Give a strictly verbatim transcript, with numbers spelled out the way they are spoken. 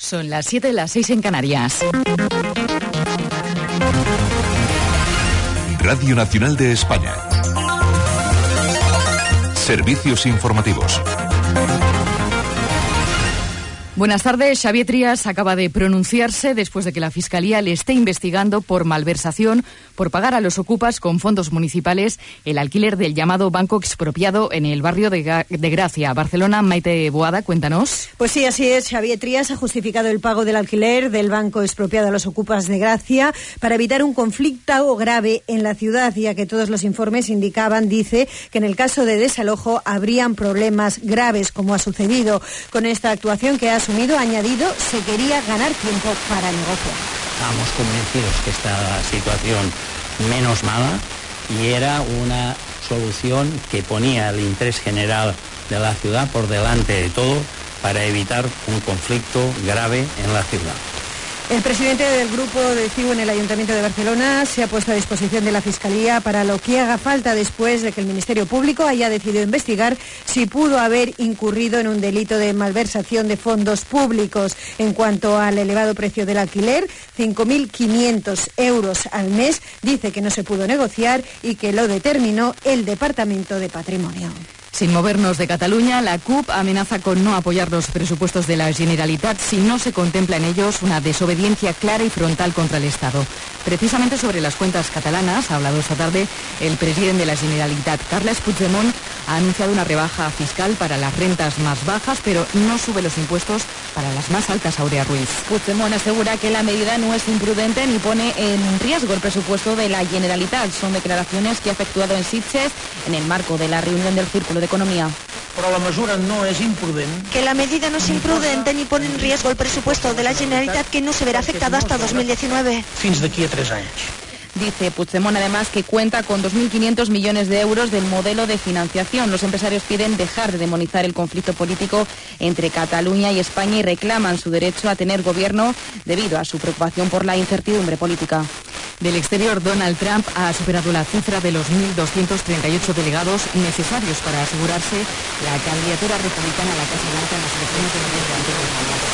Son las siete, las seis en Canarias. Radio Nacional de España. Servicios informativos. Buenas tardes. Xavier Trías acaba de pronunciarse después de que la Fiscalía le esté investigando por malversación, por pagar a los ocupas con fondos municipales el alquiler del llamado banco expropiado en el barrio de, Ga- de Gracia, Barcelona. Maite Boada, cuéntanos. Pues sí, así es. Xavier Trías ha justificado el pago del alquiler del banco expropiado a los ocupas de Gracia para evitar un conflicto grave en la ciudad, ya que todos los informes indicaban, dice, que en el caso de desalojo habrían problemas graves, como ha sucedido con esta actuación que ha asumido. Ha añadido, se quería ganar tiempo para negociar. Estábamos convencidos que esta situación menos mala y era una solución que ponía el interés general de la ciudad por delante de todo para evitar un conflicto grave en la ciudad. El presidente del grupo de C I U en el Ayuntamiento de Barcelona se ha puesto a disposición de la Fiscalía para lo que haga falta después de que el Ministerio Público haya decidido investigar si pudo haber incurrido en un delito de malversación de fondos públicos. En cuanto al elevado precio del alquiler, cinco mil quinientos euros al mes, dice que no se pudo negociar y que lo determinó el Departamento de Patrimonio. Sin movernos de Cataluña, la C U P amenaza con no apoyar los presupuestos de la Generalitat si no se contempla en ellos una desobediencia clara y frontal contra el Estado. Precisamente sobre las cuentas catalanas ha hablado esta tarde el presidente de la Generalitat, Carles Puigdemont. Ha anunciado una rebaja fiscal para las rentas más bajas, pero no sube los impuestos para las más altas. Aurea Ruiz. Puigdemont asegura que la medida no es imprudente ni pone en riesgo el presupuesto de la Generalitat. Son declaraciones que ha efectuado en Sitges en el marco de la reunión del Círculo de Economía. Però la mesura no és imprudent. Que la medida no es imprudente ni pone en riesgo el presupuesto de la Generalitat, que no se verá afectado hasta dos mil diecinueve. Fins d'aquí a tres anys. Dice Puigdemont además que cuenta con dos mil quinientos millones de euros del modelo de financiación. Los empresarios piden dejar de demonizar el conflicto político entre Cataluña y España y reclaman su derecho a tener gobierno debido a su preocupación por la incertidumbre política. Del exterior, Donald Trump ha superado la cifra de los mil doscientos treinta y ocho delegados necesarios para asegurarse la candidatura republicana a la Casa Blanca en las elecciones de noviembre ante los mandatos.